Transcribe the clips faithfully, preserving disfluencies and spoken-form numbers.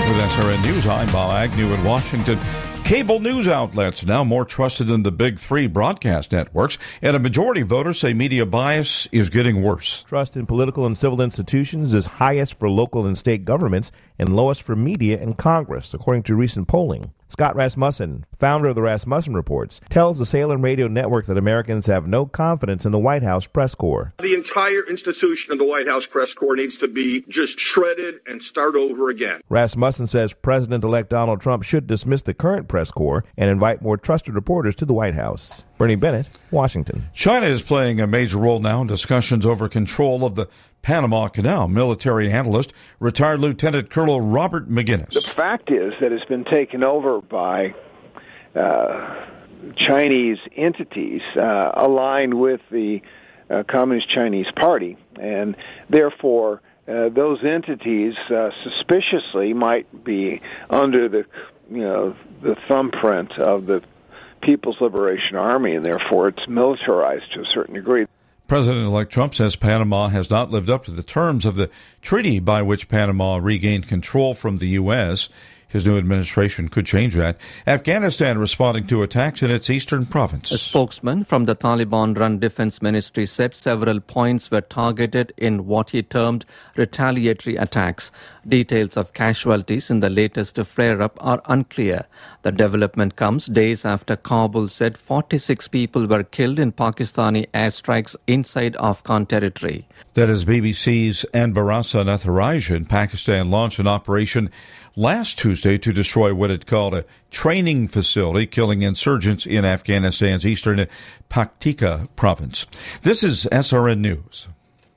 With S R N News, I'm Bob Agnew in Washington. Cable news outlets now more trusted than the big three broadcast networks, and a majority of voters say media bias is getting worse. Trust in political and civil institutions is highest for local and state governments and lowest for media and Congress, according to recent polling. Scott Rasmussen, founder of the Rasmussen Reports, tells the Salem Radio Network that Americans have no confidence in the White House press corps. The entire institution of the White House press corps needs to be just shredded and start over again. Rasmussen says President-elect Donald Trump should dismiss the current press corps and invite more trusted reporters to the White House. Bernie Bennett, Washington. China is playing a major role now in discussions over control of the Panama Canal. Military analyst, retired Lieutenant Colonel Robert McGinnis. The fact is that it's been taken over by uh, Chinese entities uh, aligned with the uh, Communist Chinese Party, and therefore uh, those entities uh, suspiciously might be under the, you know, the thumbprint of the People's Liberation Army, and therefore it's militarized to a certain degree. President-elect Trump says Panama has not lived up to the terms of the treaty by which Panama regained control from the U S His new administration could change that. Afghanistan responding to attacks in its eastern province. A spokesman from the Taliban-run defense ministry said several points were targeted in what he termed retaliatory attacks. Details of casualties in the latest flare-up are unclear. The development comes days after Kabul said forty-six people were killed in Pakistani airstrikes inside Afghan territory. That is B B C's Anbarasa Natharajan. Pakistan launched an operation last Tuesday to destroy what it called a training facility, killing insurgents in Afghanistan's eastern Paktika province. This is S R N News.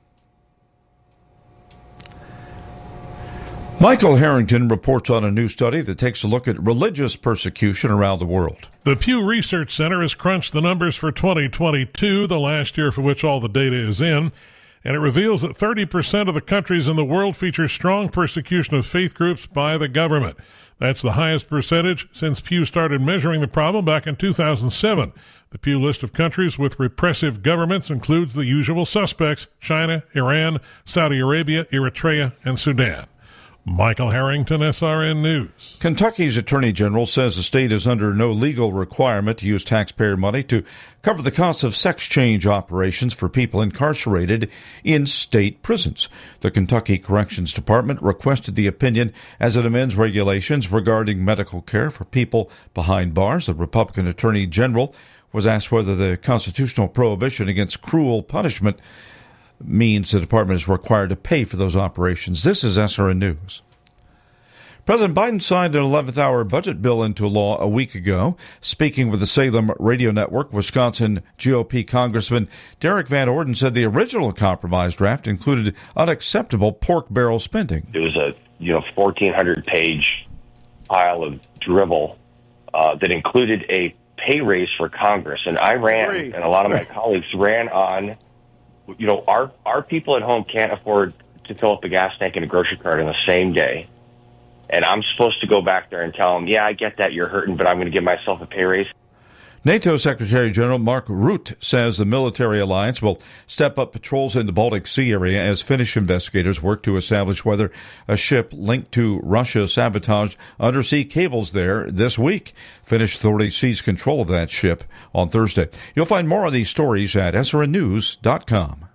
Michael Harrington reports on a new study that takes a look at religious persecution around the world. The Pew Research Center has crunched the numbers for twenty twenty-two, the last year for which all the data is in, and it reveals that thirty percent of the countries in the world feature strong persecution of faith groups by the government. That's the highest percentage since Pew started measuring the problem back in two thousand seven. The Pew list of countries with repressive governments includes the usual suspects: China, Iran, Saudi Arabia, Eritrea, and Sudan. Michael Harrington, S R N News. Kentucky's Attorney General says the state is under no legal requirement to use taxpayer money to cover the costs of sex change operations for people incarcerated in state prisons. The Kentucky Corrections Department requested the opinion as it amends regulations regarding medical care for people behind bars. The Republican Attorney General was asked whether the constitutional prohibition against cruel punishment means the department is required to pay for those operations. This is S R N News. President Biden signed an eleventh hour budget bill into law a week ago. Speaking with the Salem Radio Network, Wisconsin G O P Congressman Derek Van Orden said the original compromise draft included unacceptable pork barrel spending. It was a you know fourteen hundred page pile of drivel uh, that included a pay raise for Congress, and I ran, Great. and a lot of my colleagues ran on. You know, our our people at home can't afford to fill up a gas tank and a grocery cart in the same day. And I'm supposed to go back there and tell them, yeah, I get that you're hurting, but I'm going to give myself a pay raise. NATO Secretary General Mark Rutte says the military alliance will step up patrols in the Baltic Sea area as Finnish investigators work to establish whether a ship linked to Russia sabotaged undersea cables there this week. Finnish authorities seized control of that ship on Thursday. You'll find more of these stories at S R N news dot com.